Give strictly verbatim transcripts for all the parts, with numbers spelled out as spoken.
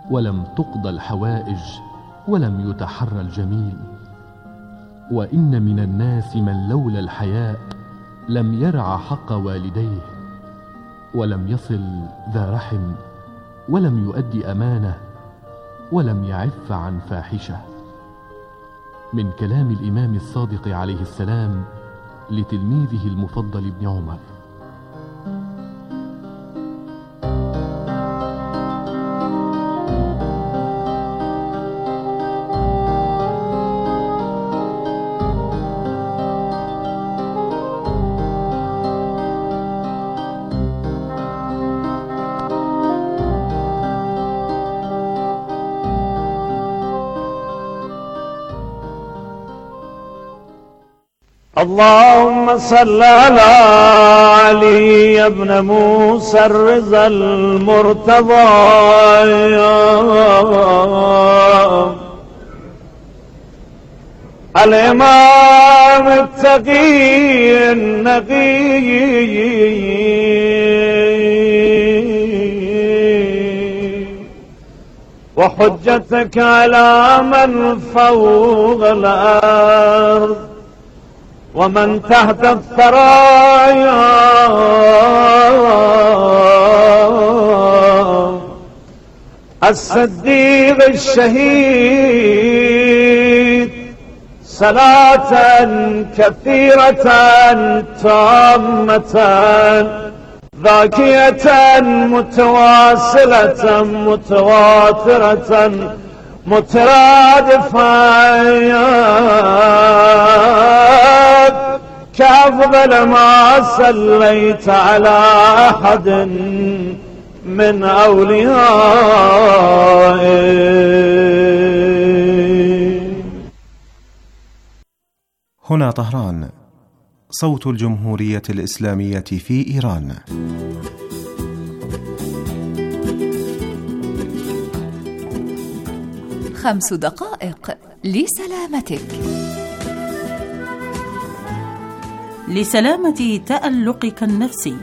ولم تقضى الحوائج ولم يتحرى الجميل. وإن من الناس من لولا الحياء لم يرع حق والديه، ولم يصل ذا رحم، ولم يؤدي أمانة، ولم يعف عن فاحشة. من كلام الإمام الصادق عليه السلام لتلميذه المفضل ابن عمر. اللهم صل على علي بن موسى الرضا المرتضى الإمام التقي النقي وحجتك على من فوق الأرض ومن تحت الثرايا الصديق الشهيد صلاة كثيرة تامة ذاكية متواصلة متواترة مترادفة كأفضل ما صليت على أحد من أوليائه. هنا طهران، صوت الجمهورية الإسلامية في إيران. خمس دقائق لسلامتك. لسلامة تألقك النفسي.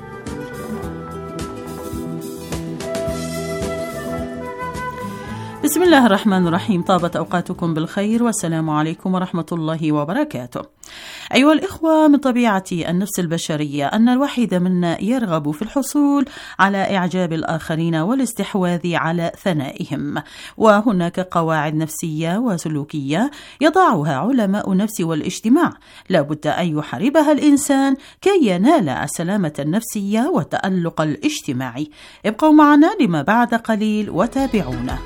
بسم الله الرحمن الرحيم. طابت أوقاتكم بالخير والسلام عليكم ورحمة الله وبركاته. أيها الإخوة، من طبيعة النفس البشرية أن الواحد منا يرغب في الحصول على إعجاب الآخرين والاستحواذ على ثنائهم، وهناك قواعد نفسية وسلوكية يضعها علماء النفس والاجتماع لا بد أن يحاربها الإنسان كي ينال السلامة النفسية والتألق الاجتماعي. ابقوا معنا لما بعد قليل وتابعونا.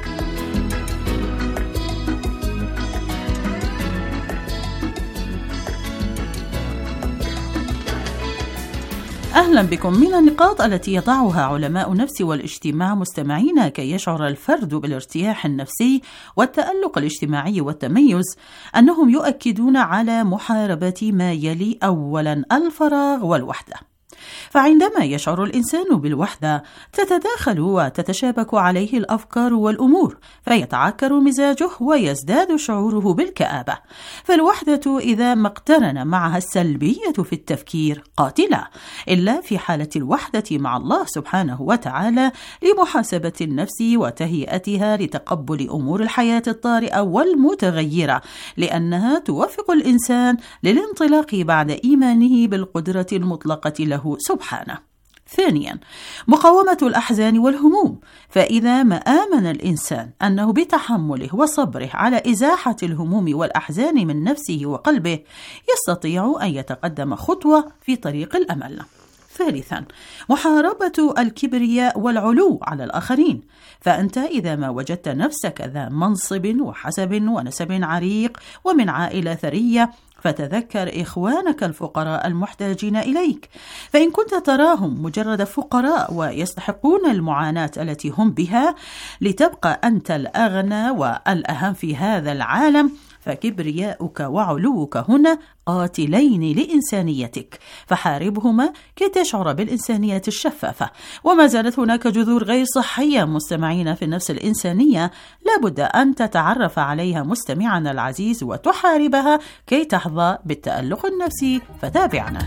أهلا بكم. من النقاط التي يضعها علماء النفس والاجتماع مستمعين كي يشعر الفرد بالارتياح النفسي والتألق الاجتماعي والتميز أنهم يؤكدون على محاربة ما يلي: أولا الفراغ والوحدة. فعندما يشعر الإنسان بالوحدة تتداخل وتتشابك عليه الأفكار والأمور، فيتعكر مزاجه ويزداد شعوره بالكآبة. فالوحدة إذا ما اقترن معها السلبية في التفكير قاتلة، إلا في حالة الوحدة مع الله سبحانه وتعالى لمحاسبة النفس وتهيئتها لتقبل أمور الحياة الطارئة والمتغيرة، لأنها توفق الإنسان للانطلاق بعد إيمانه بالقدرة المطلقة له سبحانه. ثانيا مقاومة الأحزان والهموم، فإذا ما آمن الإنسان أنه بتحمله وصبره على إزاحة الهموم والأحزان من نفسه وقلبه يستطيع أن يتقدم خطوة في طريق الأمل. ثالثا محاربة الكبرياء والعلو على الآخرين، فأنت إذا ما وجدت نفسك ذا منصب وحسب ونسب عريق ومن عائلة ثرية فتذكر إخوانك الفقراء المحتاجين إليك، فإن كنت تراهم مجرد فقراء ويستحقون المعاناة التي هم بها لتبقى أنت الأغنى والأهم في هذا العالم، فكبرياؤك وعلوك هنا قاتلين لإنسانيتك، فحاربهما كي تشعر بالإنسانية الشفافة. وما زالت هناك جذور غير صحية مستمعين في النفس الإنسانية لابد أن تتعرف عليها مستمعنا العزيز وتحاربها كي تحظى بالتألق النفسي، فتابعنا.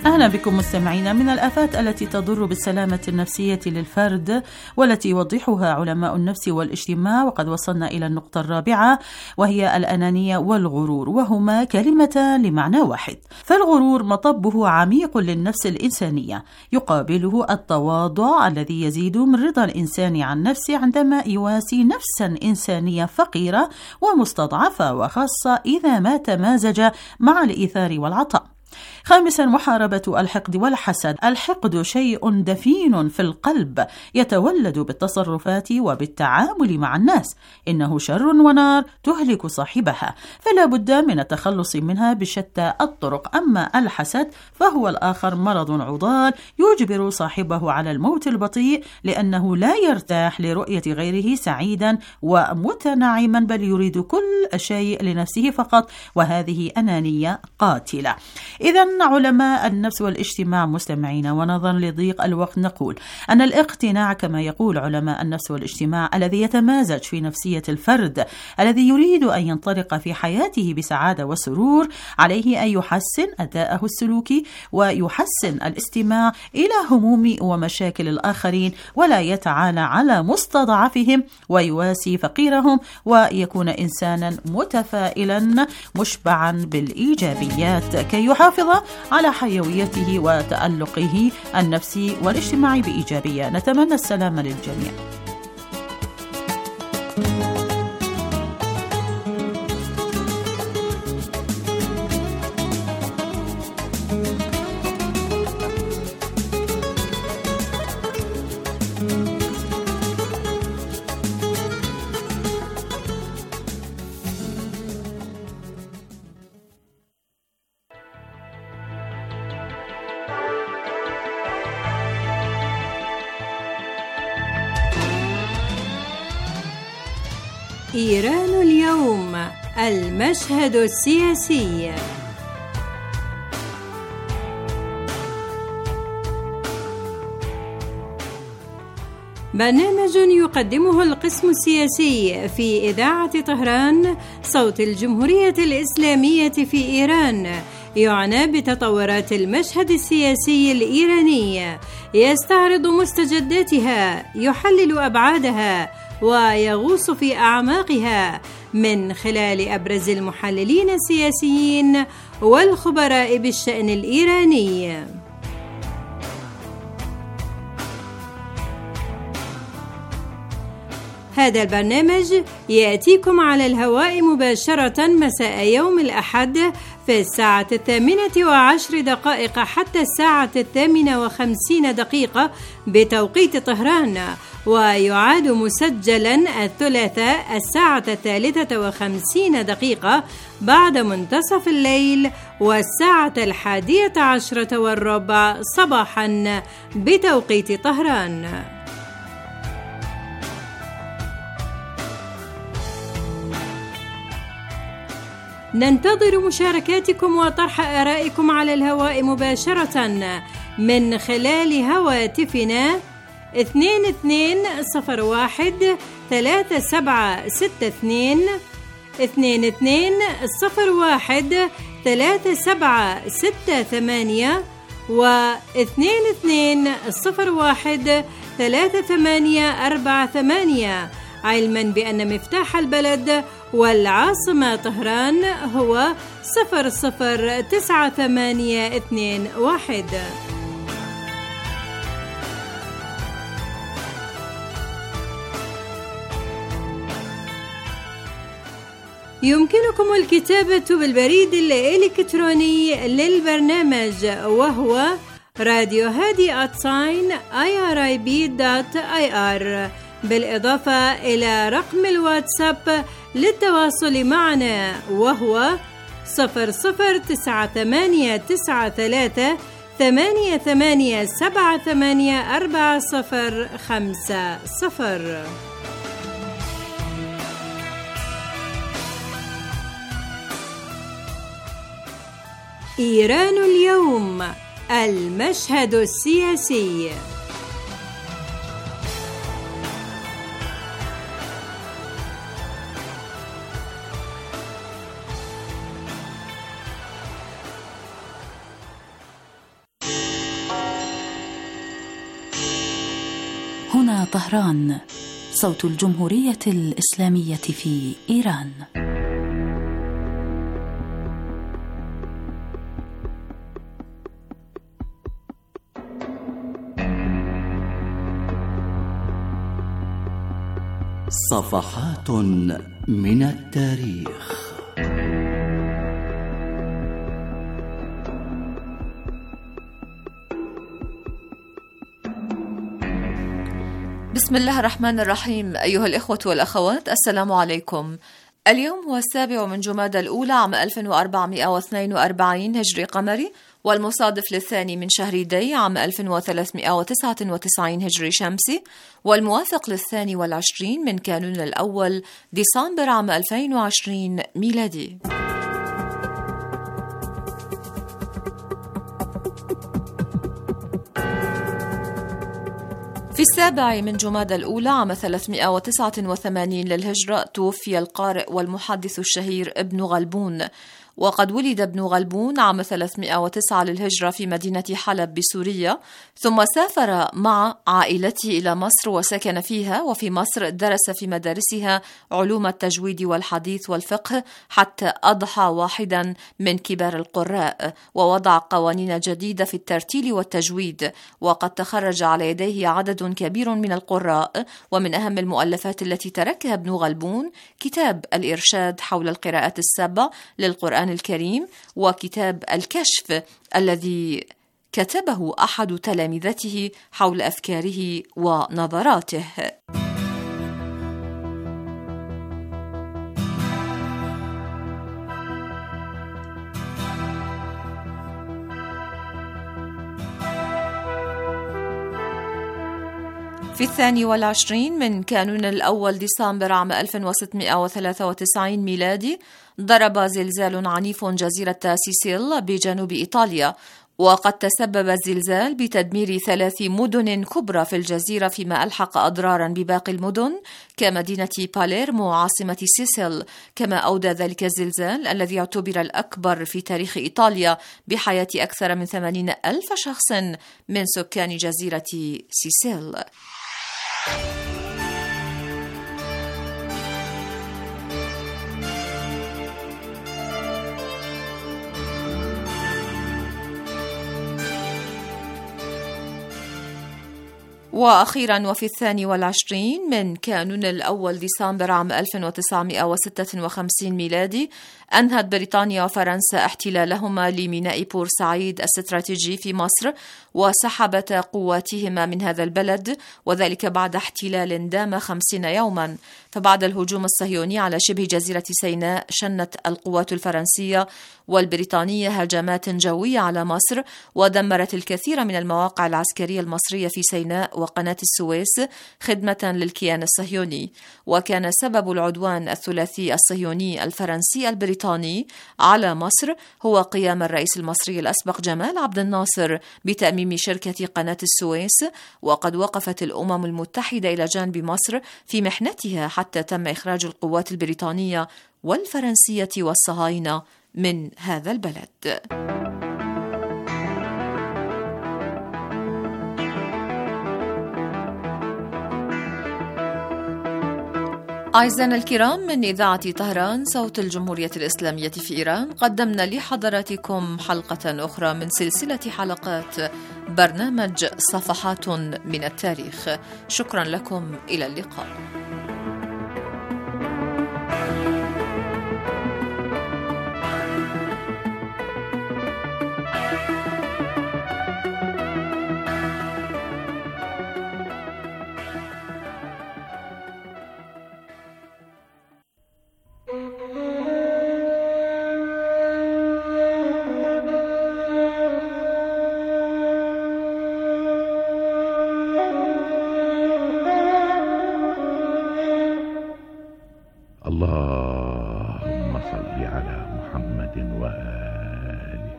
أهلا بكم مستمعينا. من الآفات التي تضر بالسلامة النفسية للفرد والتي يوضحها علماء النفس والاجتماع، وقد وصلنا إلى النقطة الرابعة وهي الأنانية والغرور، وهما كلمتان لمعنى واحد. فالغرور مطبه عميق للنفس الإنسانية، يقابله التواضع الذي يزيد من رضا الإنسان عن نفسه عندما يواسي نفسا إنسانية فقيرة ومستضعفة، وخاصة إذا ما تمازج مع الإيثار والعطاء. خامسا، محاربة الحقد والحسد. الحقد شيء دفين في القلب يتولد بالتصرفات وبالتعامل مع الناس، إنه شر ونار تهلك صاحبها، فلا بد من التخلص منها بشتى الطرق. أما الحسد فهو الآخر مرض عضال يجبر صاحبه على الموت البطيء، لأنه لا يرتاح لرؤية غيره سعيدا ومتنعما، بل يريد كل شيء لنفسه فقط، وهذه أنانية قاتلة. إذن علماء النفس والاجتماع مستمعين، ونظرا لضيق الوقت نقول أن الاقتناع كما يقول علماء النفس والاجتماع الذي يتمازج في نفسية الفرد الذي يريد أن ينطلق في حياته بسعادة وسرور، عليه أن يحسن أداءه السلوكي ويحسن الاستماع إلى هموم ومشاكل الآخرين، ولا يتعالى على مستضعفهم ويواسي فقيرهم، ويكون إنسانا متفائلا مشبعا بالإيجابيات كي يحافظ على حيويته وتألقه النفسي والاجتماعي بإيجابية. نتمنى السلام للجميع. إيران اليوم، المشهد السياسي. برنامج يقدمه القسم السياسي في إذاعة طهران صوت الجمهورية الإسلامية في إيران، يعنى بتطورات المشهد السياسي الإيراني، يستعرض مستجداتها، يحلل أبعادها، ويغوص في أعماقها من خلال أبرز المحللين السياسيين والخبراء بالشأن الإيراني. هذا البرنامج يأتيكم على الهواء مباشرة مساء يوم الأحد في الساعة الثامنة وعشر دقائق حتى الساعة الثامنة وخمسين دقيقة بتوقيت طهران، ويعاد مسجلا الثلاثاء الساعة الثالثة وخمسين دقيقة بعد منتصف الليل، والساعة الحادية عشرة والربع صباحا بتوقيت طهران. ننتظر مشاركاتكم وطرح آرائكم على الهواء مباشرة من خلال هواتفنا اثنين اثنين صفر واحد ثلاثة سبعة ستة اثنين اثنين اثنين صفر واحد ثلاثة سبعة ستة ثمانية واثنين اثنين صفر واحد ثلاثة ثمانية أربعة ثمانية، علما بأن مفتاح البلد والعاصمة طهران هو صفر صفر تسعة ثمانية اثنين واحد. يمكنكم الكتابة بالبريد الإلكتروني للبرنامج، وهو راديو هادي آت ساين آي آر آي بي دوت آي آر، بالإضافة إلى رقم الواتساب للتواصل معنا، وهو صفر صفر تسعة ثمانية تسعة ثلاثة ثمانية ثمانية سبعة ثمانية أربعة صفر خمسة صفر. إيران اليوم، المشهد السياسي. هنا طهران، صوت الجمهورية الإسلامية في إيران. صفحات من التاريخ. بسم الله الرحمن الرحيم. أيها الإخوة والأخوات، السلام عليكم. اليوم هو السابع من جمادى الأولى عام ألف وأربعمائة واثنين وأربعين هجري قمري، والمصادف للثاني من شهر دي عام ألف وثلاثمائة وتسعة وتسعين هجري شمسي، والموافق للثاني والعشرين من كانون الأول ديسمبر عام ألفين وعشرين ميلادي. في السابع من جمادى الأولى عام ثلاثمائة وتسعة وثمانين للهجرة توفي القارئ والمحدث الشهير ابن غلبون. وقد ولد ابن غلبون عام ثلاثمائة وتسعة للهجرة في مدينة حلب بسوريا، ثم سافر مع عائلته إلى مصر وسكن فيها، وفي مصر درس في مدارسها علوم التجويد والحديث والفقه حتى أضحى واحدا من كبار القراء، ووضع قوانين جديدة في الترتيل والتجويد. وقد تخرج على يديه عدد كبير من القراء، ومن أهم المؤلفات التي تركها ابن غلبون كتاب الإرشاد حول القراءات السبع للقرآن الكريم، وكتاب الكشف الذي كتبه أحد تلامذته حول أفكاره ونظراته. في الثاني والعشرين من كانون الأول ديسمبر عام ألف وستمائة وثلاثة وتسعين ميلادي ضرب زلزال عنيف جزيرة سيسيل بجنوب إيطاليا، وقد تسبب الزلزال بتدمير ثلاث مدن كبرى في الجزيرة، فيما ألحق أضرارا بباقي المدن كمدينة باليرمو عاصمة سيسيل. كما أودى ذلك الزلزال الذي يعتبر الأكبر في تاريخ إيطاليا بحياة أكثر من ثمانين ألف شخص من سكان جزيرة سيسيل. وأخيرا وفي الثاني والعشرين من كانون الأول ديسمبر عام ألف وتسعمائة وستة وخمسين ميلادي أنهت بريطانيا وفرنسا احتلالهما لميناء بورسعيد الاستراتيجي في مصر، وسحبت قواتهما من هذا البلد، وذلك بعد احتلال دام خمسين يوما. فبعد الهجوم الصهيوني على شبه جزيرة سيناء شنت القوات الفرنسية والبريطانية هجمات جوية على مصر، ودمرت الكثير من المواقع العسكرية المصرية في سيناء وقناة السويس خدمة للكيان الصهيوني. وكان سبب العدوان الثلاثي الصهيوني الفرنسي البريطاني على مصر هو قيام الرئيس المصري الأسبق جمال عبد الناصر بتأميم شركة قناة السويس. وقد وقفت الأمم المتحدة إلى جانب مصر في محنتها حتى تم إخراج القوات البريطانية والفرنسية والصهاينة من هذا البلد. أعزائنا الكرام، من إذاعة طهران صوت الجمهورية الإسلامية في إيران، قدمنا لحضراتكم حلقة أخرى من سلسلة حلقات برنامج صفحات من التاريخ. شكرا لكم، إلى اللقاء. اللهم صل على محمد وآله،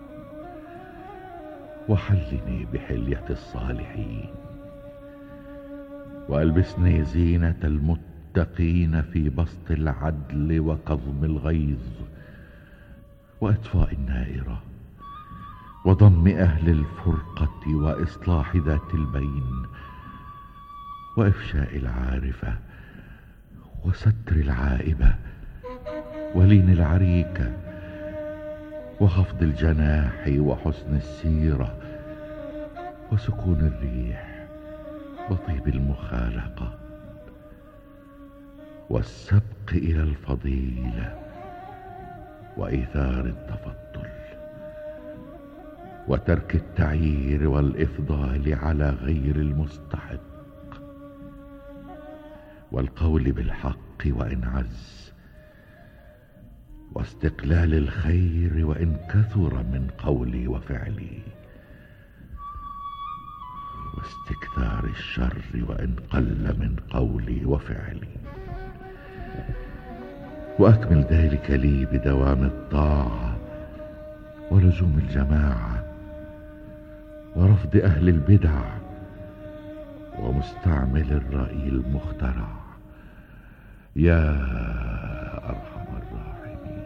وحلني بحلية الصالحين، وألبسني زينة المتقين في بسط العدل وكظم الغيظ وإطفاء النائرة وضم أهل الفرقة وإصلاح ذات البين وإفشاء العارفة وستر العائبة ولين العريكة وخفض الجناح وحسن السيرة وسكون الريح وطيب المخالقة والسبق إلى الفضيلة وإيثار التفضل وترك التعيير والإفضال على غير المستحق والقول بالحق وإن عز واستقلال الخير وإن كثر من قولي وفعلي واستكثار الشر وإن قل من قولي وفعلي وأكمل ذلك لي بدوام الطاعة ولزوم الجماعة ورفض أهل البدع ومستعمل الرأي المخترع يا أرحم الراحمين.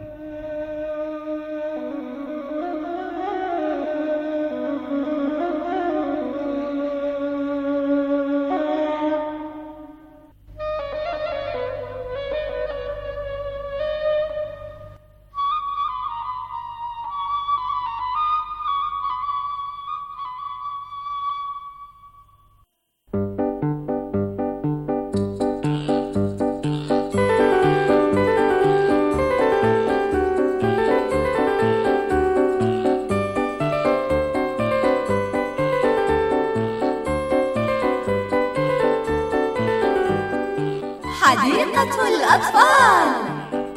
حديقة الأطفال.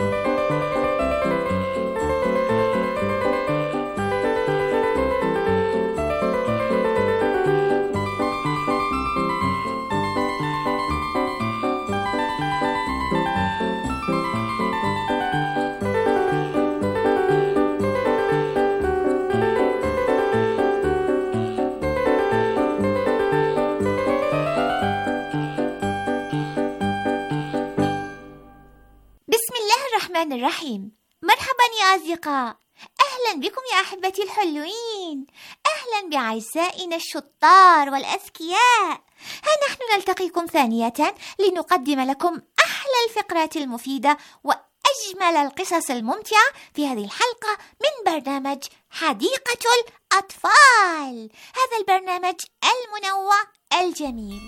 الرحيم. مرحبا يا أصدقاء، أهلا بكم يا أحبتي الحلوين، أهلا بعزائنا الشطار والأذكياء. ها نحن نلتقيكم ثانية لنقدم لكم أحلى الفقرات المفيدة وأجمل القصص الممتعة في هذه الحلقة من برنامج حديقة الأطفال، هذا البرنامج المنوع الجميل.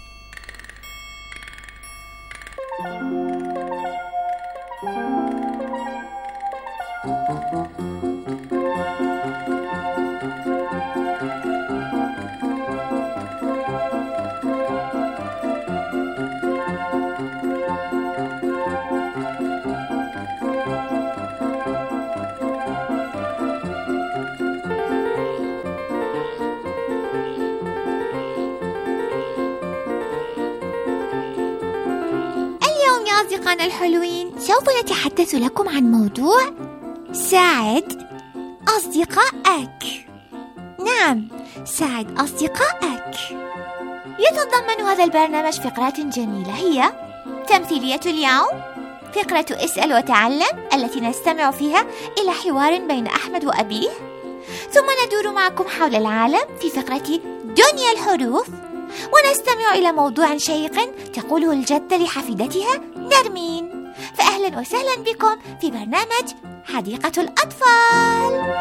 أصدقائنا الحلوين، سوف نتحدث لكم عن موضوع ساعد أصدقائك. نعم، ساعد أصدقائك. يتضمن هذا البرنامج فقرات جميلة، هي تمثيلية اليوم، فقرة اسأل وتعلم التي نستمع فيها إلى حوار بين أحمد وأبيه، ثم ندور معكم حول العالم في فقرة دنيا الحروف، ونستمع إلى موضوع شيق تقوله الجدة لحفيدتها نرمين. فأهلا وسهلا بكم في برنامج حديقة الأطفال.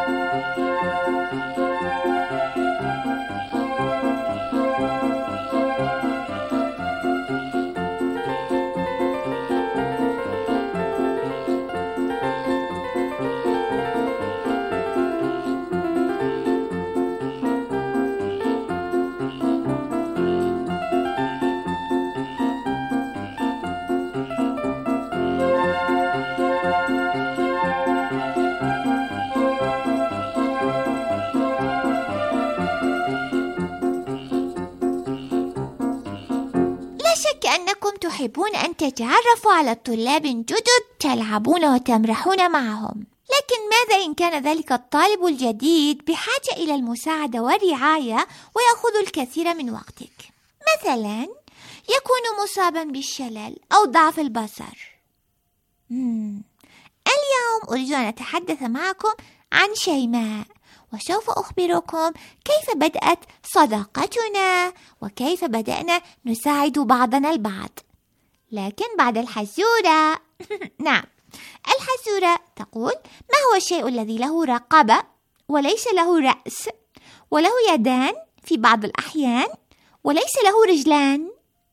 كأنكم تحبون أن تتعرفوا على الطلاب الجدد، تلعبون وتمرحون معهم، لكن ماذا إن كان ذلك الطالب الجديد بحاجة إلى المساعدة والرعاية ويأخذ الكثير من وقتك؟ مثلا يكون مصابا بالشلل أو ضعف البصر. مم. اليوم أريد أن أتحدث معكم عن شيماء، وسوف أخبركم كيف بدأت صداقتنا وكيف بدأنا نساعد بعضنا البعض. لكن بعد الحزورة نعم، الحزورة تقول: ما هو الشيء الذي له رقبة وليس له رأس وله يدان في بعض الأحيان وليس له رجلان؟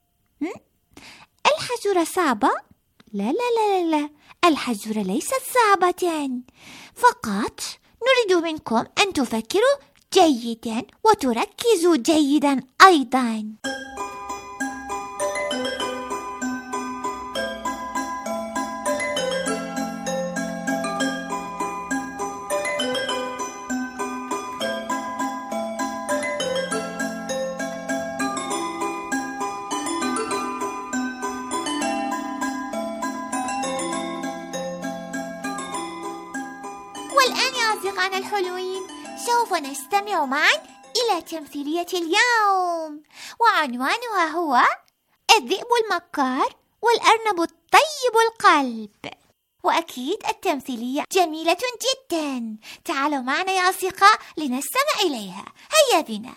الحزورة صعبة؟ لا لا لا لا، الحزورة ليست صعبة، فقط نريد منكم أن تفكروا جيدا وتركزوا جيدا أيضا. والآن يا أصدقائنا الحلوين سوف نستمع معا إلى تمثيلية اليوم، وعنوانها هو الذئب المكار والأرنب الطيب القلب. وأكيد التمثيلية جميلة جدا. تعالوا معنا يا أصدقاء لنستمع إليها. هيا بنا.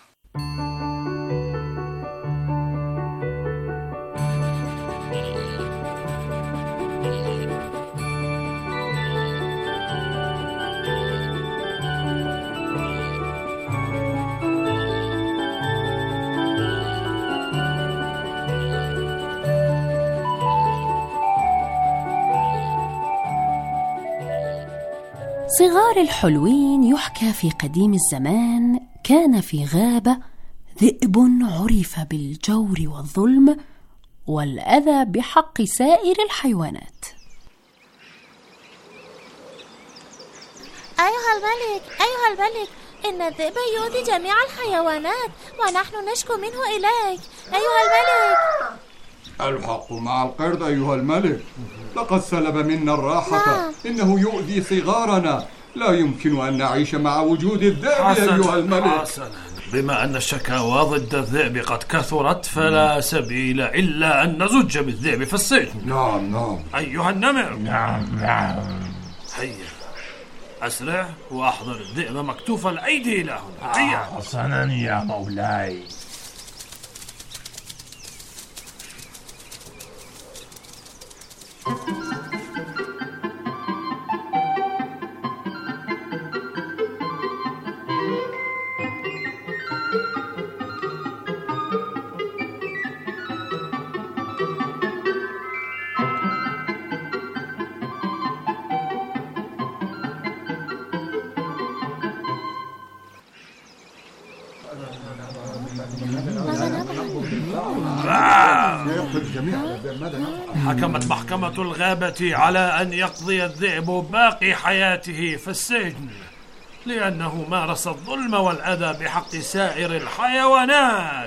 صغار الحلوين يحكى في قديم الزمان كان في غابة ذئب عرف بالجور والظلم والأذى بحق سائر الحيوانات. أيها الملك أيها الملك إن الذئب يؤذي جميع الحيوانات ونحن نشكو منه إليك أيها الملك. الحق مع القرد أيها الملك، لقد سلب منا الراحة. نعم. إنه يؤذي صغارنا، لا يمكن أن نعيش مع وجود الذئب أيها الملك. حسنا، بما أن الشكاوى ضد الذئب قد كثرت فلا سبيل إلا أن نزج بالذئب في السجن. نعم نعم أيها النمر. نعم نعم هيا أسرع وأحضر الذئب مكتوف الأيدي إلى هنا. هيا. حسنا يا مولاي. حكمت محكمة الغابة على أن يقضي الذئب باقي حياته في السجن لأنه مارس الظلم والأذى بحق سائر الحيوانات.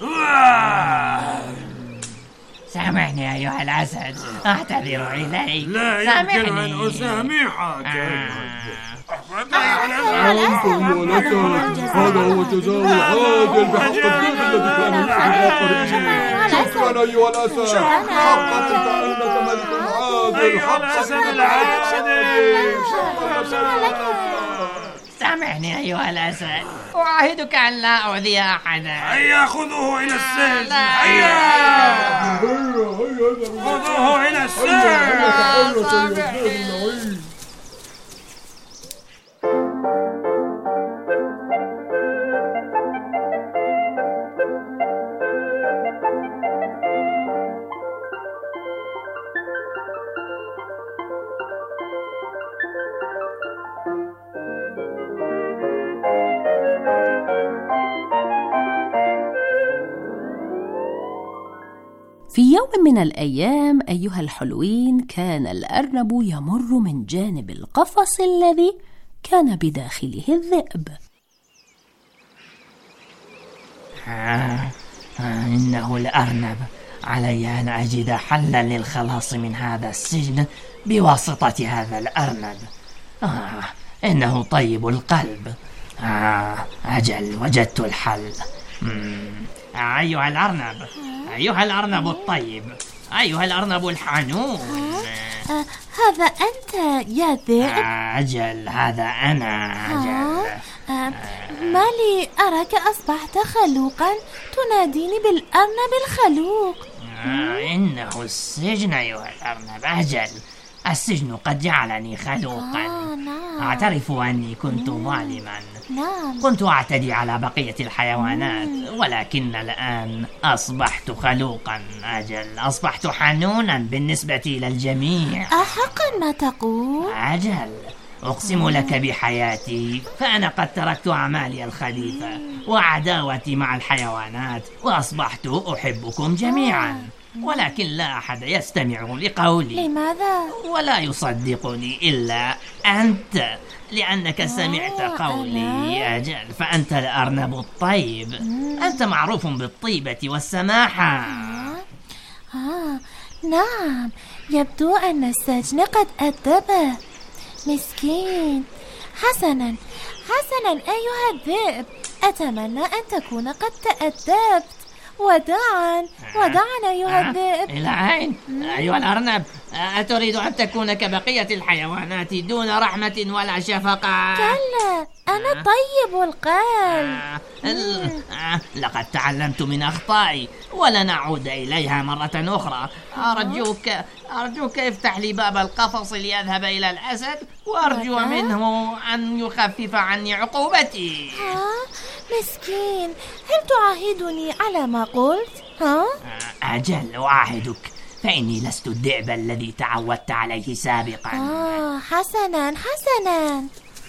سامحني أيها الأسد، أعتذر إليك. لا يمكن أن أسامحك. هذا هو جزاء العادل بحق الذئب الذي كان يؤذي الآخرين. شكرا أيها الأسد، حقا أنت ملك عادل. حقا العادل. سامحني أيها الأسد، أعاهدك أن لا أؤذي أحدا. هيا خذوه إلى السجن. هيا خذوه إلى السجن. في يوم من الأيام أيها الحلوين كان الأرنب يمر من جانب القفص الذي كان بداخله الذئب. آه آه إنه الأرنب، علي أن أجد حلا للخلاص من هذا السجن بواسطة هذا الأرنب. آه إنه طيب القلب. آه أجل وجدت الحل. آه أيها الأرنب، أيها الأرنب الطيب، أيها الأرنب الحنون. آه آه هذا أنت يا ذئب؟ آه أجل هذا أنا. أجل. آه ما لي أراك أصبحت خلوقا تناديني بالأرنب الخلوق؟ آه إنه السجن أيها الأرنب. أجل، السجن قد جعلني خلوقا. آه نعم. أعترف أني كنت ظالما. نعم. كنت أعتدي على بقية الحيوانات، ولكن الآن أصبحت خلوقا. أجل، أصبحت حنونا بالنسبة إلى الجميع. أحقا ما تقول؟ أجل، أقسم لك بحياتي فأنا قد تركت أعمالي الخبيثة وعداوتي مع الحيوانات، وأصبحت أحبكم جميعا، ولكن لا أحد يستمع لقولي. لماذا؟ ولا يصدقني إلا أنت، لأنك سمعت قولي. أجل، فأنت الأرنب الطيب. أنت معروف بالطيبة والسماحة. آه نعم، يبدو أن السجن قد أدبه. مسكين. حسنا حسنا أيها الذئب، أتمنى أن تكون قد تأدبت. وداعا وداعا أيها الذئب. إلى أين؟ أيها الأرنب، أتريد أن تكون كبقية الحيوانات دون رحمة ولا شفقة؟ كلا، أنا طيب القلب. آه. لقد تعلمت من أخطائي ولن أعود إليها مرة أخرى. أرجوك أرجوك افتح لي باب القفص ليذهب إلى الأسد، وأرجو منه أن يخفف عني عقوبتي. ها؟ مسكين، هل تعاهدني على ما قلت؟ ها؟ أجل، أعاهدك، فإني لست الذئب الذي تعودت عليه سابقا. آه حسنا حسنا.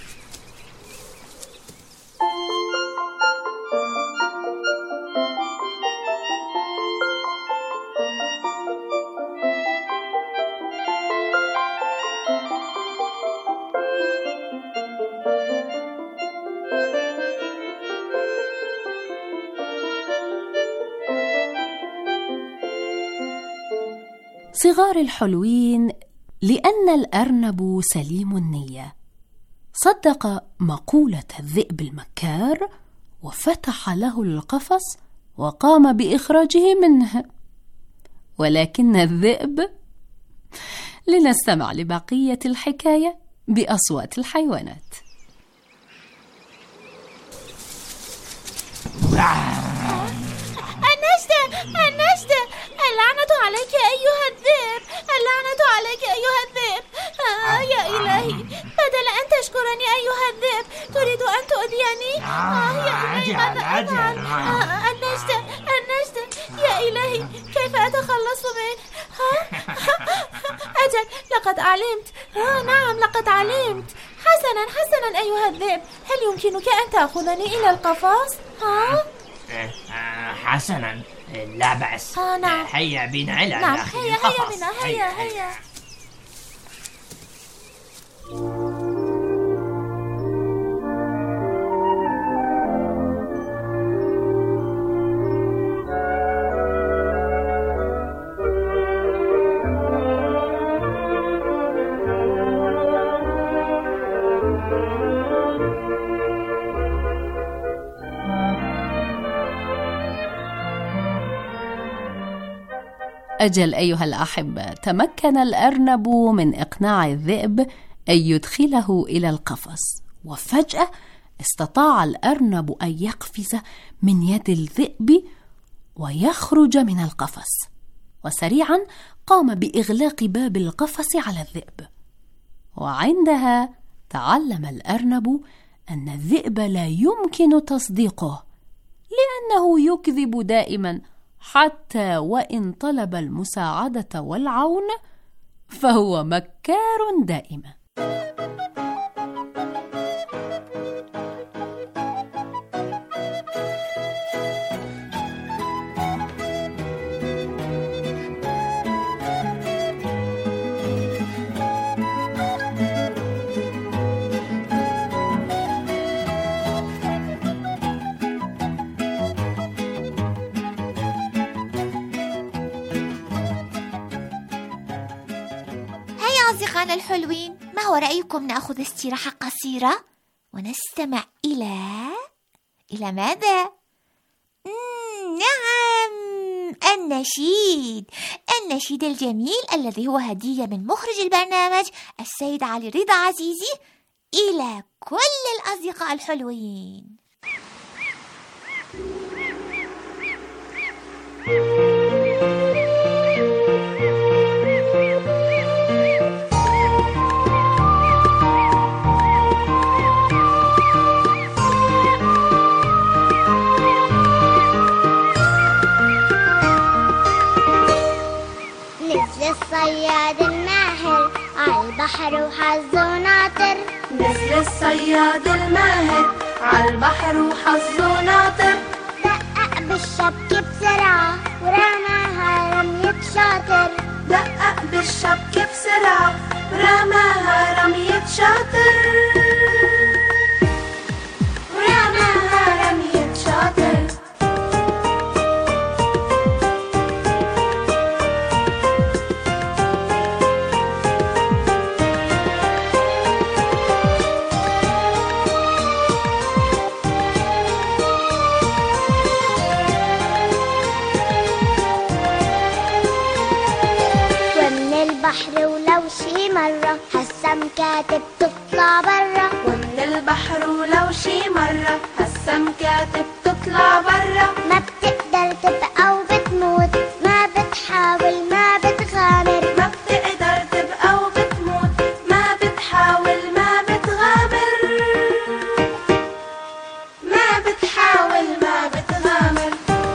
صغار الحلوين، لأن الأرنب سليم النية صدق مقولة الذئب المكار وفتح له القفص وقام بإخراجه منه. ولكن الذئب، لنستمع لبقية الحكاية بأصوات الحيوانات. النجدة النجدة، اللعنة عليك أيها الذئب، اللعنة عليك أيها الذئب. آه يا إلهي، بدل أن تشكرني أيها الذئب تريد أن تؤذيني. آه يا إلهي، ماذا أفعل؟ آه النجدة النجدة، يا إلهي، كيف أتخلص منه؟ أجل، لقد علمت. آه نعم، لقد علمت. حسنا حسنا أيها الذئب، هل يمكنك أن تأخذني إلى القفص؟ ها؟ حسنا، لا بأس. آه نعم. هيا بنا إلى نعم، داخل هيا القفص. هيا بنا، هيا هيا. أجل أيها الأحبة، تمكن الأرنب من إقناع الذئب أن يدخله إلى القفص، وفجأة استطاع الأرنب أن يقفز من يد الذئب ويخرج من القفص، وسريعا قام بإغلاق باب القفص على الذئب. وعندها تعلم الأرنب أن الذئب لا يمكن تصديقه، لأنه يكذب دائما، حتى وإن طلب المساعدة والعون فهو مكار دائما. أصدقائنا الحلوين، ما هو رأيكم نأخذ استراحة قصيرة ونستمع إلى إلى ماذا؟ مم... نعم، النشيد النشيد الجميل الذي هو هدية من مخرج البرنامج السيد علي رضا عزيزي. إلى كل الأصدقاء الحلوين. مثل الصياد الماهر عالبحر وحظه ناطر، مثل الصياد الماهر عالبحر وحظه ناطر، دقق بالشبكة بسرعة ورماها رمية شاطر، دقق بالشبكة بسرعة ورماها رمية شاطر، ورماها رمية شاطر. البحر ولو شي مرة هالسمكة بتطلع برا، ومن البحر ولو شي مرة هالسمكة بتطلع برا، ما بتقدر تبقى وبتموت، ما بتحاول ما بتغامر، ما بتقدر تبقى وبتموت، ما بتحاول ما بتغامر، ما بتحاول ما بتغامر.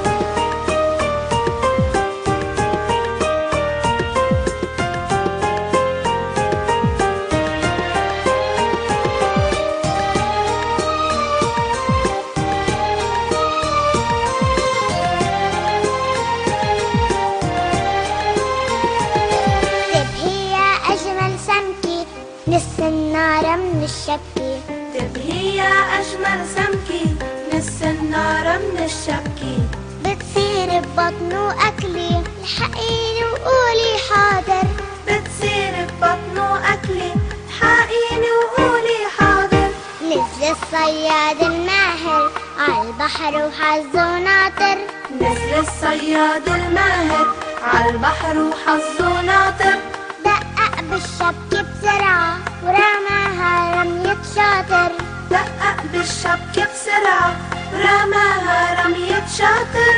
نص النار من الشبكة، تبهي يا أجمل سمكة نص النار من الشبكة، بتصير ببطنه أكلي الحقيني وقولي حاضر، بتصير ببطنه أكلي الحقيني وقولي حاضر. مثل الصياد الماهر عالبحر وحظه ناطر، مثل الصياد الماهر عالبحر وحظه ناطر، دقق بالشبكة بسرعة ورماها رمية شاطر، دقق بالشبكة بسرعة ورماها رمية شاطر،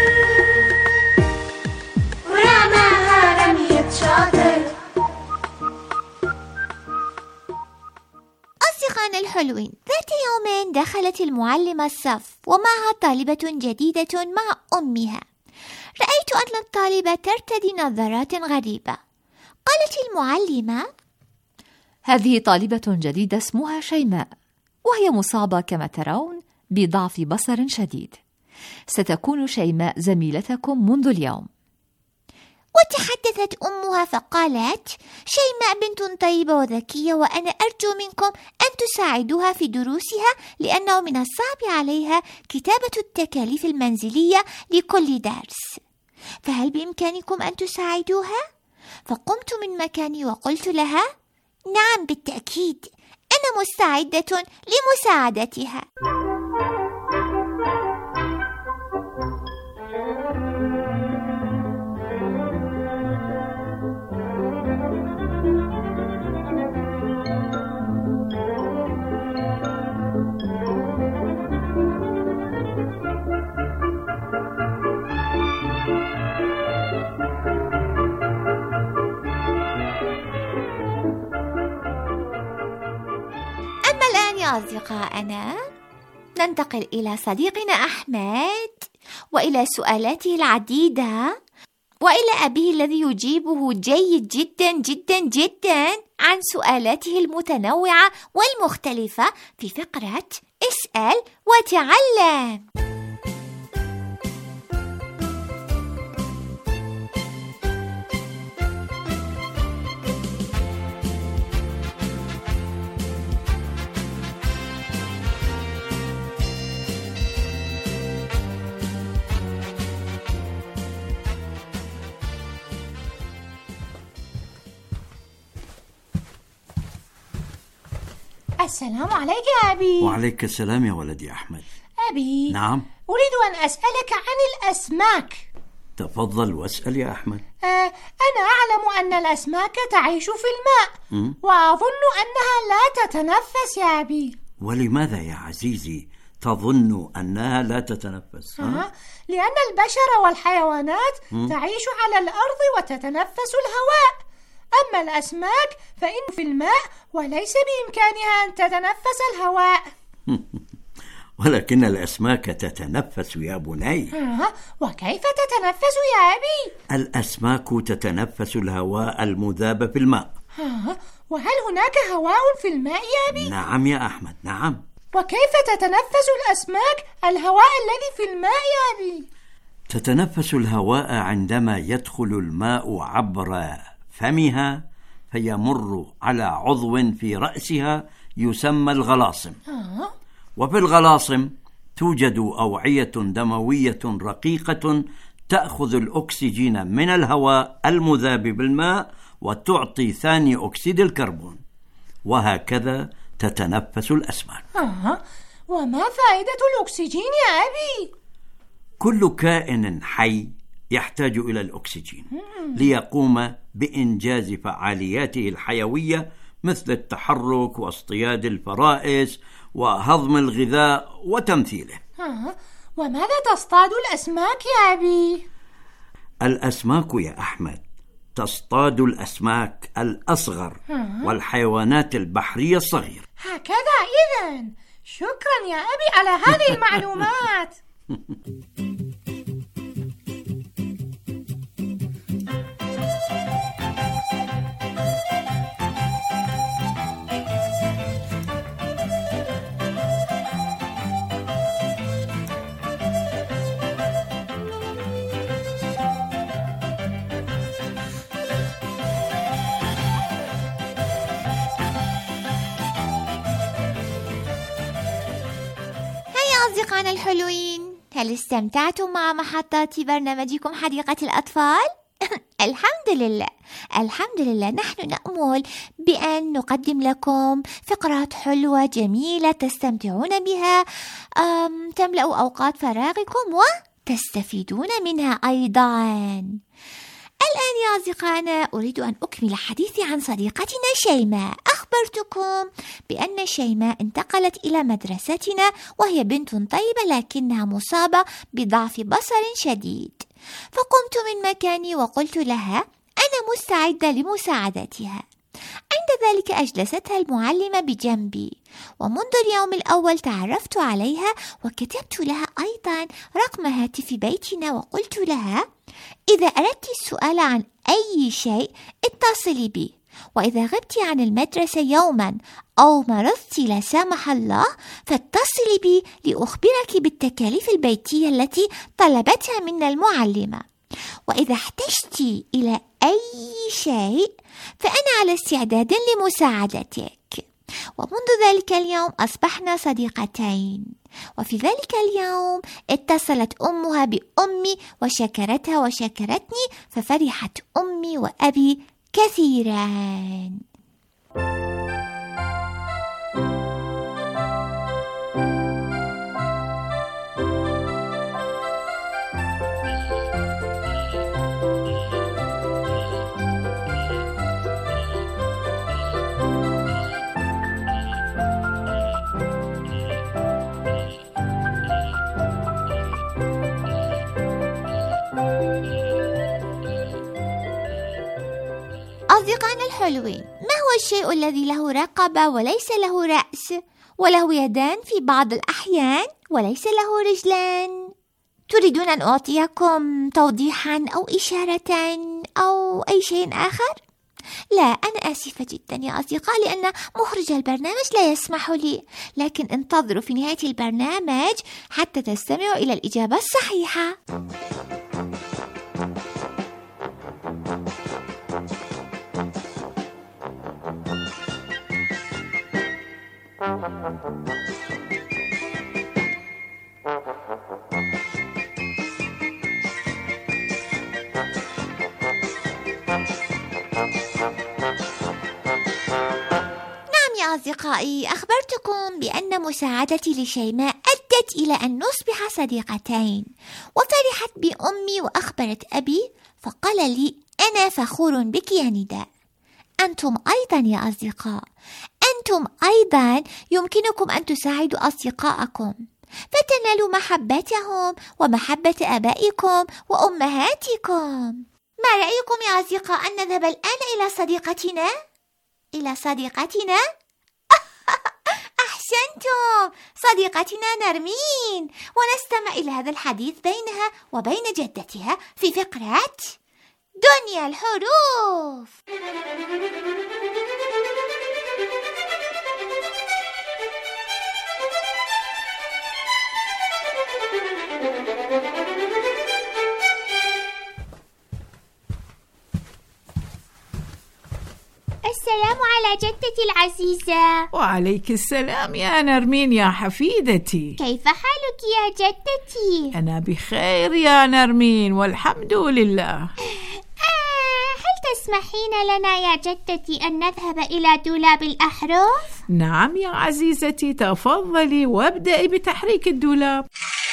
ورماها رمية شاطر. أصدقائنا الحلوين، ذات يوم دخلت المعلمة الصف ومعها طالبة جديدة مع أمها. رأيت أن الطالبة ترتدي نظارات غريبة. قالت المعلمة: هذه طالبة جديدة اسمها شيماء، وهي مصابة كما ترون بضعف بصر شديد. ستكون شيماء زميلتكم منذ اليوم. وتحدثت أمها فقالت: شيماء بنت طيبة وذكية، وأنا أرجو منكم أن تساعدوها في دروسها، لأنه من الصعب عليها كتابة التكاليف المنزلية لكل درس، فهل بإمكانكم أن تساعدوها؟ فقمت من مكاني وقلت لها: نعم بالتأكيد، أنا مستعدة لمساعدتها. أصدقائنا، ننتقل إلى صديقنا أحمد وإلى سؤالاته العديدة وإلى أبيه الذي يجيبه جيد جدا جدا جدا عن سؤالاته المتنوعة والمختلفة في فقرة اسأل وتعلم. السلام عليك يا أبي. وعليك السلام يا ولدي أحمد. أبي، نعم؟ أريد أن أسألك عن الأسماك. تفضل واسأل يا أحمد. آه أنا أعلم أن الأسماك تعيش في الماء م? وأظن أنها لا تتنفس يا أبي. ولماذا يا عزيزي تظن أنها لا تتنفس؟ آه لأن البشر والحيوانات م? تعيش على الأرض وتتنفس الهواء، أما الأسماك فإن في الماء وليس بإمكانها أن تتنفس الهواء. ولكن الأسماك تتنفس يا بني. آه وكيف تتنفس يا أبي؟ الأسماك تتنفس الهواء المذاب في الماء. آه وهل هناك هواء في الماء يا أبي؟ نعم يا أحمد نعم. وكيف تتنفس الأسماك الهواء الذي في الماء يا أبي؟ تتنفس الهواء عندما يدخل الماء عبر فمها فيمر على عضو في رأسها يسمى الغلاصم. آه. وفي الغلاصم توجد أوعية دموية رقيقة تأخذ الأكسجين من الهواء المذاب بالماء وتعطي ثاني أكسيد الكربون، وهكذا تتنفس الأسماك. آه. وما فائدة الأكسجين يا أبي؟ كل كائن حي يحتاج إلى الأكسجين ليقوم بإنجاز فعالياته الحيوية مثل التحرك واصطياد الفرائس وهضم الغذاء وتمثيله. آه. وماذا تصطاد الأسماك يا أبي؟ الأسماك يا أحمد تصطاد الأسماك الأصغر آه. والحيوانات البحرية الصغيرة. هكذا إذن. شكرا يا أبي على هذه المعلومات. أصدقائنا الحلوين، هل استمتعتم مع محطات برنامجكم حديقة الأطفال؟ الحمد لله الحمد لله. نحن نأمل بأن نقدم لكم فقرات حلوة جميلة تستمتعون بها، تملأ أوقات فراغكم وتستفيدون منها أيضا. الآن يا أصدقائنا أريد أن أكمل حديثي عن صديقتنا شيماء. أخبرتكم بأن شيماء انتقلت إلى مدرستنا وهي بنت طيبة لكنها مصابة بضعف بصر شديد، فقمت من مكاني وقلت لها أنا مستعدة لمساعدتها. عند ذلك أجلستها المعلمة بجنبي، ومنذ اليوم الأول تعرفت عليها وكتبت لها أيضا رقم هاتف بيتنا وقلت لها إذا أردت السؤال عن أي شيء اتصلي بي، وإذا غبت عن المدرسة يوما أو مرضت لا سمح الله فاتصلي بي لأخبرك بالتكاليف البيتية التي طلبتها منا المعلمة، وإذا احتجت إلى أي شيء فأنا على استعداد لمساعدتك. ومنذ ذلك اليوم أصبحنا صديقتين. وفي ذلك اليوم اتصلت أمها بأمي وشكرتها وشكرتني، ففرحت أمي وأبي كثيرا. أصدقائنا الحلوين، ما هو الشيء الذي له رقبة وليس له رأس، وله يدان في بعض الأحيان وليس له رجلان؟ تريدون أن أعطيكم توضيحا أو إشارة أو أي شيء آخر؟ لا، أنا آسفة جدا يا أصدقاء لأن مخرج البرنامج لا يسمح لي، لكن انتظروا في نهاية البرنامج حتى تستمعوا إلى الإجابة الصحيحة. أصدقائي، أخبرتكم بأن مساعدتي لشيماء أدت أمنيت إلى أن نصبح صديقتين. وفرحت بأمي وأخبرت أبي، فقال لي: أنا فخور بك يا نداء. أنتم أيضا يا أصدقاء، أنتم أيضا يمكنكم أن تساعدوا أصدقائكم فتنالوا محبتهم ومحبة آبائكم وأمهاتكم. ما رأيكم يا أصدقاء أن نذهب الآن إلى صديقتنا؟ إلى صديقتنا؟ أحسنتم، صديقتنا نرمين، ونستمع إلى هذا الحديث بينها وبين جدتها في فقرة دنيا الحروف. السلام على جدتي العزيزة. وعليك السلام يا نرمين يا حفيدتي. كيف حالك يا جدتي؟ أنا بخير يا نرمين والحمد لله. آه، هل تسمحين لنا يا جدتي أن نذهب إلى دولاب الأحرف؟ نعم يا عزيزتي، تفضلي وابدأي بتحريك الدولاب.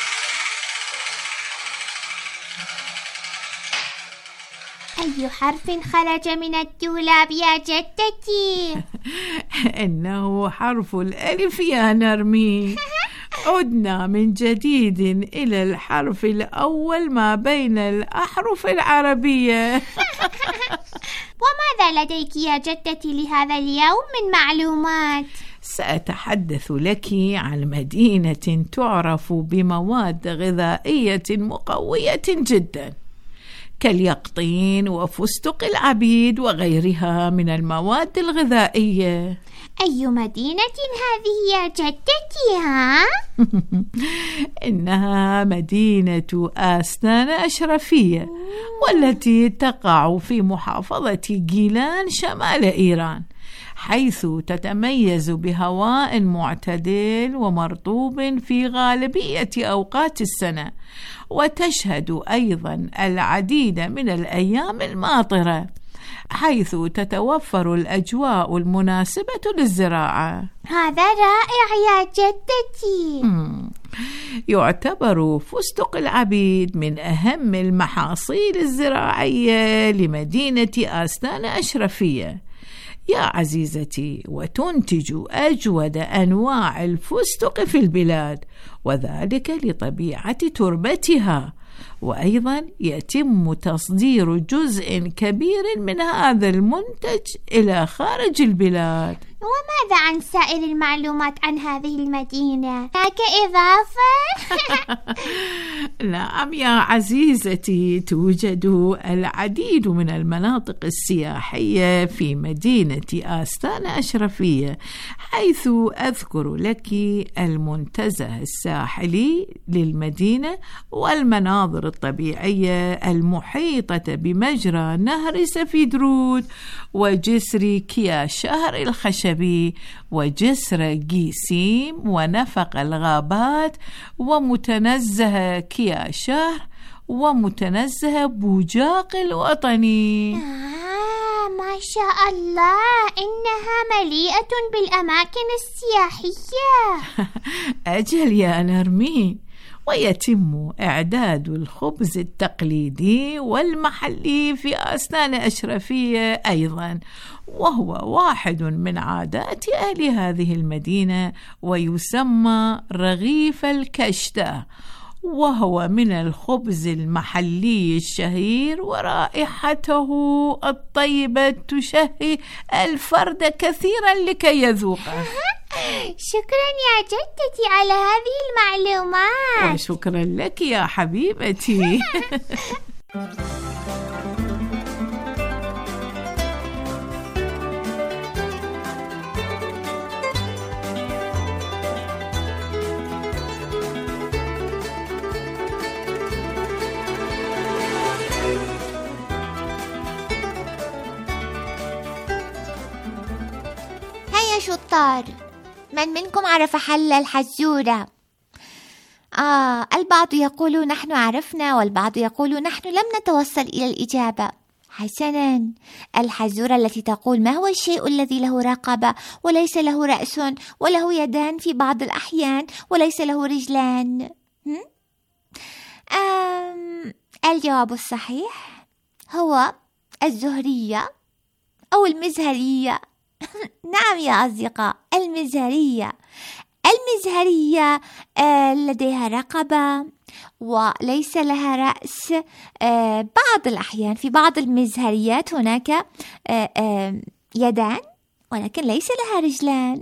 أي حرف خرج من الدولاب يا جدتي؟ إنه حرف الألف يا نرمين. عدنا من جديد إلى الحرف الأول ما بين الأحرف العربية. وماذا لديك يا جدتي لهذا اليوم من معلومات؟ سأتحدث لك عن مدينة تعرف بمواد غذائية مقوية جدا كاليقطين وفستق العبيد وغيرها من المواد الغذائية. أي مدينة هذه يا جدتي ها؟ إنها مدينة آستان أشرفية، والتي تقع في محافظة جيلان شمال إيران، حيث تتميز بهواء معتدل ومرطوب في غالبية أوقات السنة، وتشهد أيضا العديد من الأيام الماطرة، حيث تتوفر الأجواء المناسبة للزراعة. هذا رائع يا جدتي. مم. يعتبر فستق العبيد من أهم المحاصيل الزراعية لمدينة آستان أشرفية يا عزيزتي، وتنتج أجود أنواع الفستق في البلاد، وذلك لطبيعة تربتها. وأيضا يتم تصدير جزء كبير من هذا المنتج إلى خارج البلاد. وماذا عن سائر المعلومات عن هذه المدينة؟ هناك إضافة؟ نعم يا عزيزتي، توجد العديد من المناطق السياحية في مدينة آستان أشرفية، حيث أذكر لك المنتزه الساحلي للمدينة والمناظر الطبيعية المحيطة بمجرى نهر سفيدرود وجسر كياشهر الخشبي وجسر جيسيم ونفق الغابات ومتنزه كياشهر ومتنزه بوجاق الوطني. آه ما شاء الله، إنها مليئة بالأماكن السياحية. أجل يا نرمين، ويتم إعداد الخبز التقليدي والمحلي في آستان أشرفية أيضا، وهو واحد من عادات أهل هذه المدينة، ويسمى رغيف الكشتة، وهو من الخبز المحلي الشهير، ورائحته الطيبة تشهي الفرد كثيرا لكي يذوقه. شكرا يا جدتي على هذه المعلومات. وشكرا لك يا حبيبتي. هيا شطار، من منكم عرف حل الحزورة؟ آه البعض يقول نحن عرفنا، والبعض يقول نحن لم نتوصل إلى الإجابة. حسنا، الحزورة التي تقول ما هو الشيء الذي له رقبة وليس له رأس وله يدان في بعض الأحيان وليس له رجلان؟ أم الجواب الصحيح هو الزهرية أو المزهرية. نعم يا أصدقاء، المزهرية. المزهرية آه لديها رقبة وليس لها رأس. آه بعض الأحيان في بعض المزهريات هناك آه آه يدان ولكن ليس لها رجلان.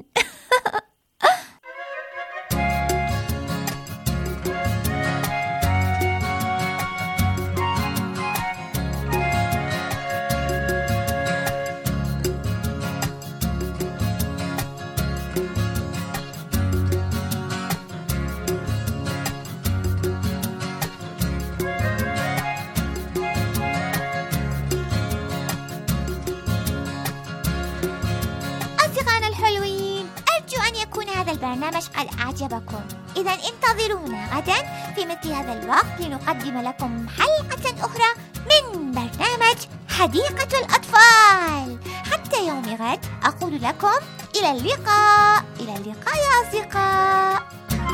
البرنامج قد أعجبكم، إذا انتظرونا غدا في مثل هذا الوقت لنقدم لكم حلقة أخرى من برنامج حديقة الأطفال. حتى يوم غد أقول لكم إلى اللقاء. إلى اللقاء يا أصدقاء.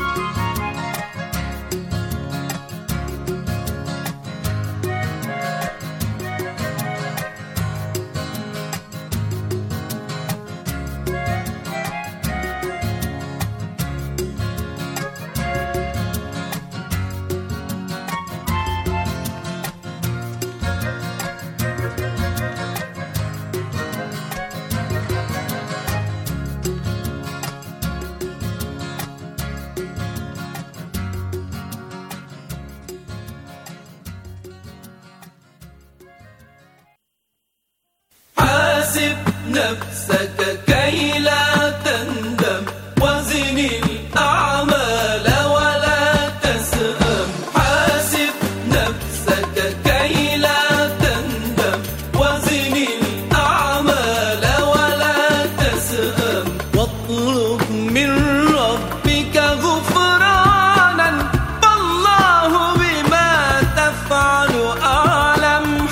حاسب نفسك كي لا تندم، وزن الأعمال ولا تسأم. حاسب نفسك كي لا تندم، وزن الأعمال ولا تسأم. واطلب من ربك غفرانا، فالله بما تفعل أعلم.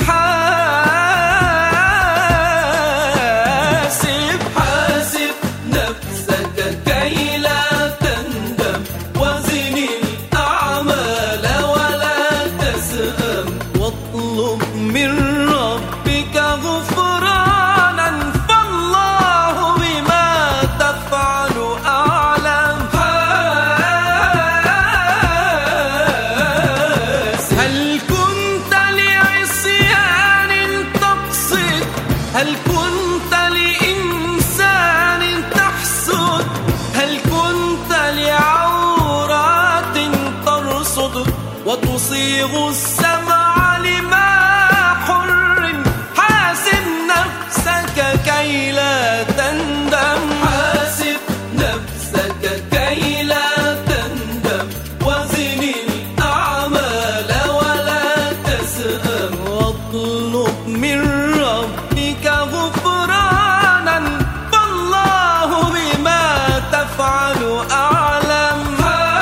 هل كنت لإنسان تحسد؟ هل كنت لعورات ترصد؟ وتصيغ السمع لما حر. حاسب نفسك كي لا تندم. حاسب نفسك كي لا تندم، وزن الأعمال ولا تسأم. واطلب من ربك غفرانا، فالله بما تفعل أعلم.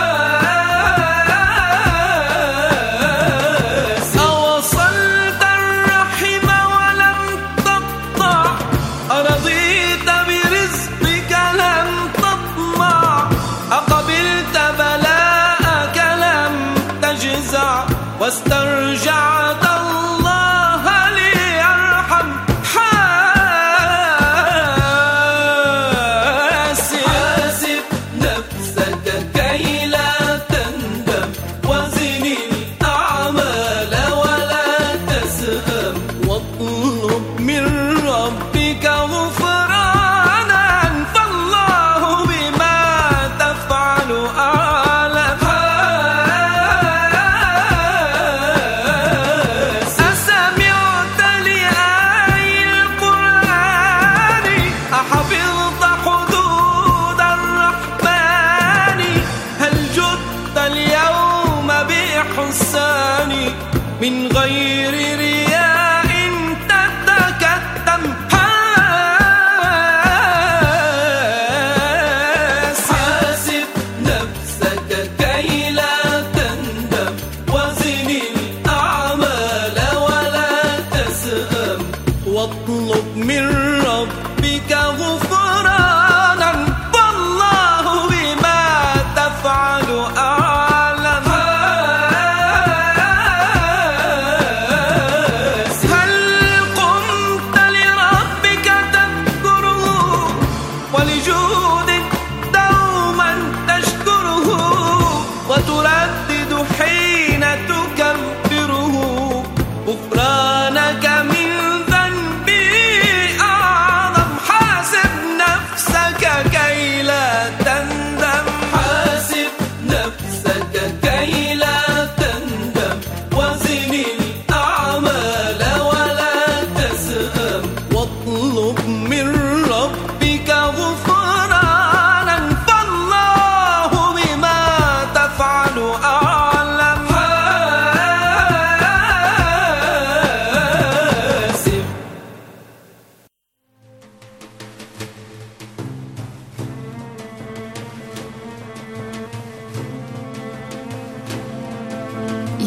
أوصلت الرحم ولم تقطع، أرضيت برزقك لم تطمع، أقبلت بلاءك لم تجزع، واسترجعت الله ليرحم. حاسب نفسك كي لا تندم، وزن الأعمال ولا تسأم. واطلب من ربك غفرانا، فالله بما تفعل أعلم. أسمعت لآي القرآن، أحفظت حدود الرحمن، هل جدت اليوم بإحسان من غير رياء تتكتم. حاسب نفسك كي لا تندم، وزن الأعمال ولا تسأم.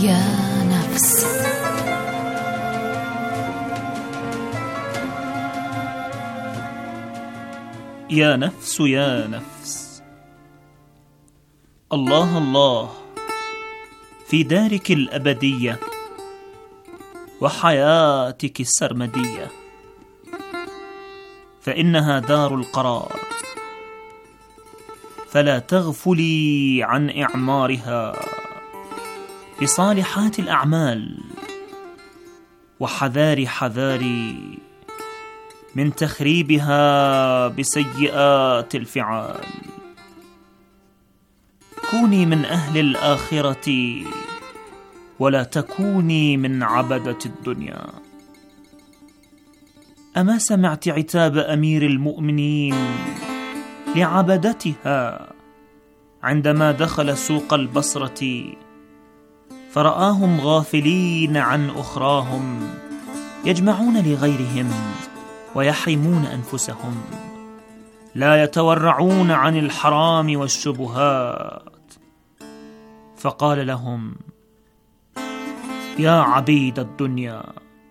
يا نفس. يا نفس يا نفس، الله الله في دارك الأبدية وحياتك السرمدية، فإنها دار القرار، فلا تغفلي عن إعمارها بصالحات الأعمال، وحذاري حذاري من تخريبها بسيئات الفعال. كوني من أهل الآخرة ولا تكوني من عبدة الدنيا. أما سمعت عتاب أمير المؤمنين لعبدتها عندما دخل سوق البصرة فرآهم غافلين عن أخراهم يجمعون لغيرهم ويحرمون أنفسهم، لا يتورعون عن الحرام والشبهات، فقال لهم: يا عبيد الدنيا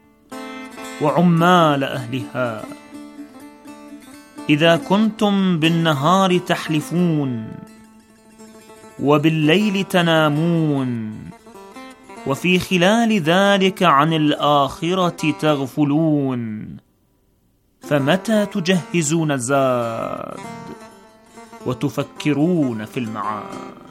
وعمال أهلها، إذا كنتم بالنهار تحلفون وبالليل تنامون وفي خلال ذلك عن الآخرة تغفلون، فمتى تجهزون الزاد وتفكرون في المعاد؟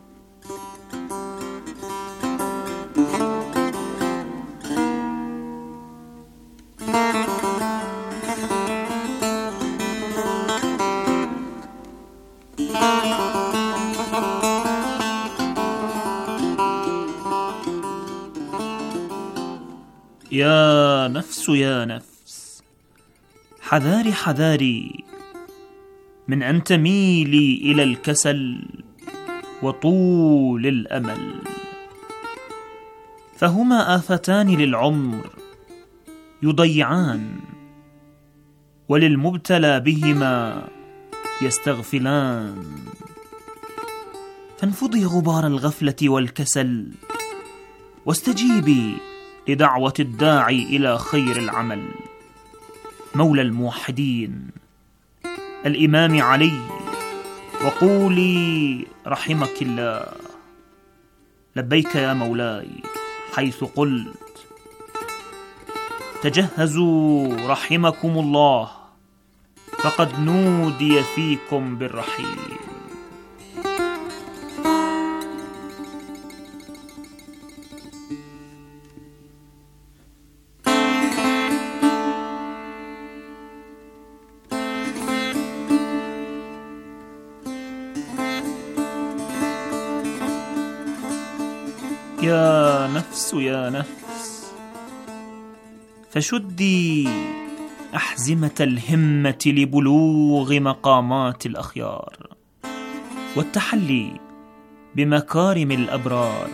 يا نفس يا نفس، حذاري حذاري من أن تميلي إلى الكسل وطول الأمل، فهما آفتان للعمر يضيعان، وللمبتلى بهما يستغفلان. فانفضي غبار الغفلة والكسل واستجيبي لدعوة الداعي إلى خير العمل، مولى الموحدين الإمام علي، وقولي رحمك الله: لبيك يا مولاي حيث قلت. تجهزوا رحمكم الله، فقد نودي فيكم بالرحيل. يا نفس يا نفس، فشدي أحزمة الهمة لبلوغ مقامات الأخيار والتحلي بمكارم الأبرار،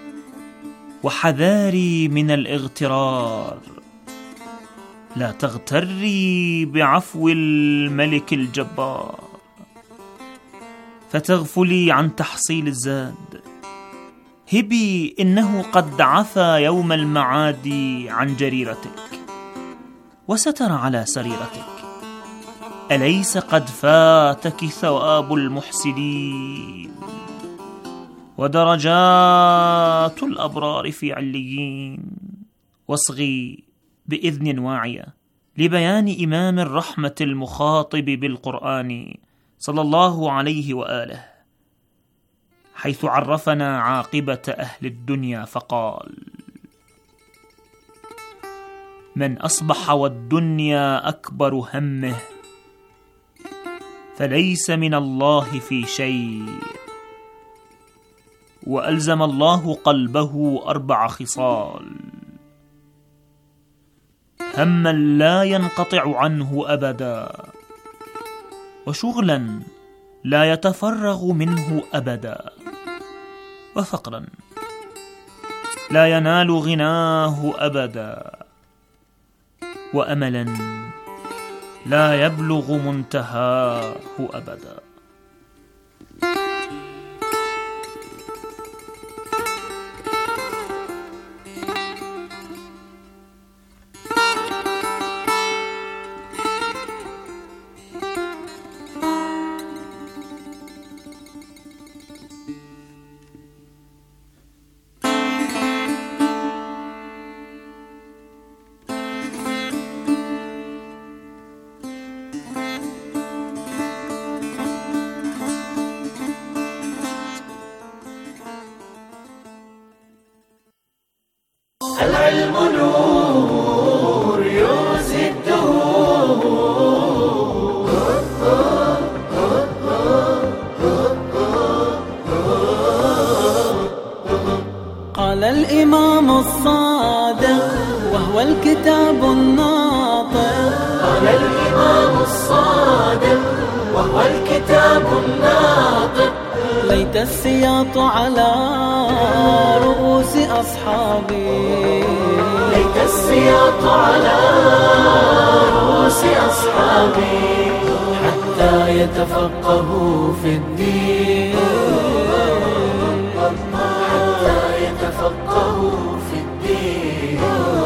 وحذاري من الاغترار. لا تغتري بعفو الملك الجبار فتغفلي عن تحصيل الزاد. هبي إنه قد عفا يوم المعاد عن جريرتك وستر على سريرتك. أليس قد فاتك ثواب المحسنين ودرجات الأبرار في عليين؟ واصغي بإذن واعية لبيان إمام الرحمة المخاطب بالقرآن صلى الله عليه وآله، حيث عرفنا عاقبة أهل الدنيا فقال: من أصبح والدنيا أكبر همه فليس من الله في شيء. وألزم الله قلبه أربع خصال: هما لا ينقطع عنه أبدا، وشغلا لا يتفرغ منه أبدا، وفقرا لا ينال غناه أبدا، وأملا لا يبلغ منتهاه أبدا. وهو الكتاب الناطق. ليت السياط على رؤوس أصحابي، ليت السياط على رؤوس أصحابي حتى يتفقهوا في الدين، حتى يتفقهوا في الدين.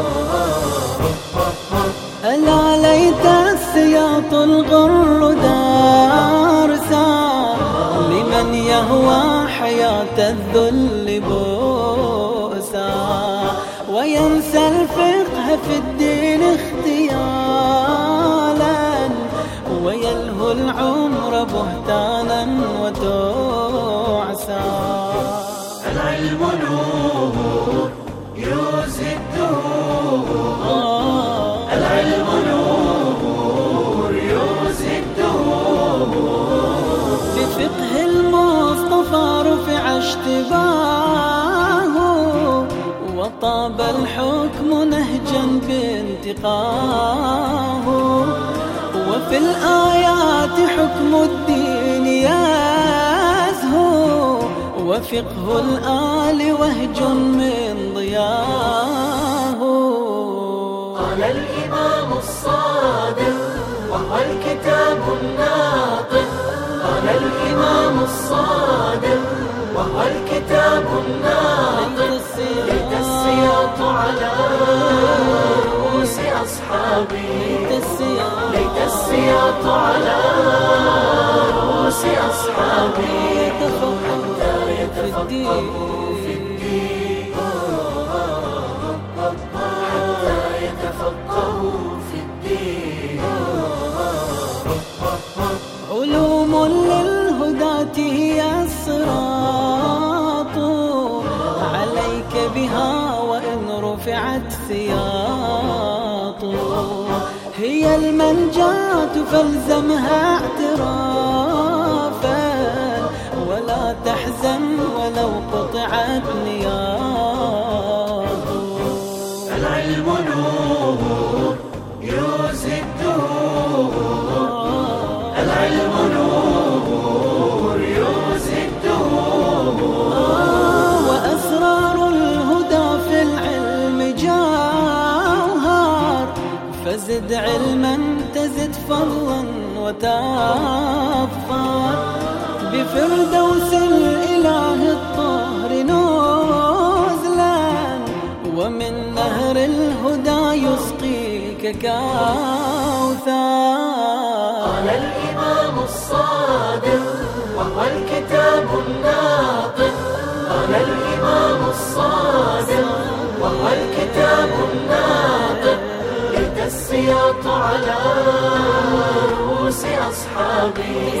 ألا ليت السياط الغر دارسا لمن يهوى حياة الذل بؤسا، وينسى الفقه في الدين اختيالا، ويلهو العمر بهتانا وتعسا. العلم نور يوزي الدهور، العلم نور يوزي الدهور. بفقه المصطفى رفع اشتباهه، وطاب الحكم نهجا بانتقاه. وفي الآيات حكم الدين يزهو، وفقه الآل وهج من ضياه. قال الإمام الصادق وهو الكتاب الناطق. قال الإمام الصادق وهو الكتاب الناطق. ليت السياط على رؤوس أصحابي، ليت السياط على رؤوس أصحابي حتى يتفقهوا في الدين، حتى يتفقهوا في الدين. علوم للهداة هي الصراط، عليك بها وإن رفعت سياط. هي المنجاة فالزمها اعترافا، ولا تحزن ولو قطعت نياط. العلم نور يوزي الدهور، العلم نور يوزي الدهور. وأسرار الهدى في العلم جوهر، فزد علما تزد فضلا وتظفر. بفردوس الإله الطاهر نزلا، ومن نهر الهدى يسقيك كوثر. قال الإمام الصادق وهو الكتاب الناطق. قال الإمام الصادق وهو الكتاب الناطق. ليت السياط على رؤوس أصحابي